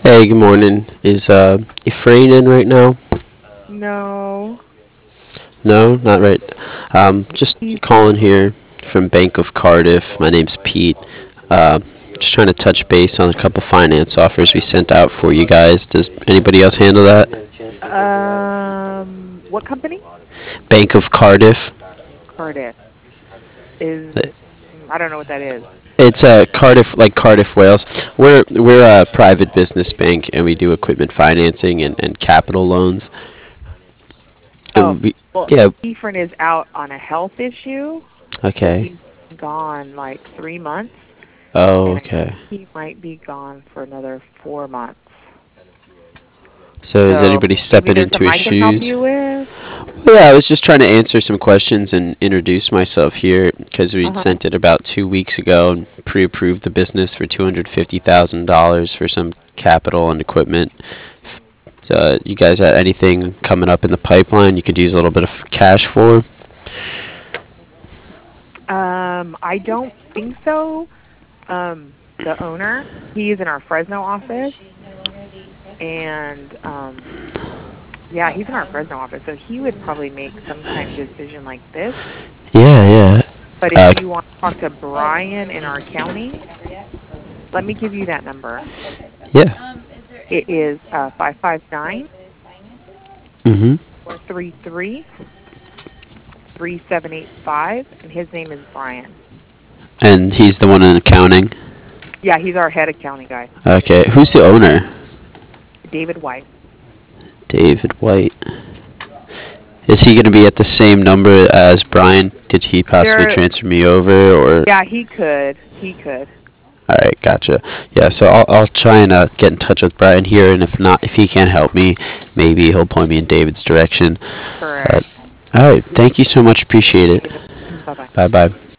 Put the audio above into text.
Hey, good morning. Is Efrain in right now? No, No, not right. Just he's calling here from Bank of Cardiff. My name's Pete. Uh, just trying to touch base on a couple finance offers we sent out for you guys. Does anybody else handle that? what company? Bank of Cardiff. Cardiff is I don't know what that is. It's Cardiff, like Cardiff, Wales. We're a private business bank, and we do equipment financing and capital loans. Oh, And we, well, yeah, Efren is out on a health issue, so okay. he's gone like 3 months, Oh, and I okay. think he might be gone for another 4 months. So is So anybody maybe stepping there's into something his I can help shoes? you with. Well, yeah, I was just trying to answer some questions and introduce myself here because we Uh-huh. sent it about 2 weeks ago and pre-approved the business for $250,000 for some capital and equipment. So, you guys have anything coming up in the pipeline you could use a little bit of cash for? I don't think so. The owner, he is in our Fresno office, and yeah, he's in our Fresno office, so he would probably make some kind of decision like this. Yeah, yeah. But if Uh, you want to talk to Brian in our county, let me give you that number. yeah. It is 559 Mhm. 3785, and his name is Brian. And he's the one in accounting. Yeah, he's our head accounting guy, Okay. Who's the owner? David White. David White. Is he going to be at the same number as Brian? Could he possibly There, transfer me over, or? yeah, he could. He could. All right, gotcha. Yeah, so I'll try and get in touch with Brian here, and if not, if he can't help me, maybe he'll point me in David's direction. Correct. But all right, thank you so much. Appreciate it. Bye bye. Bye bye.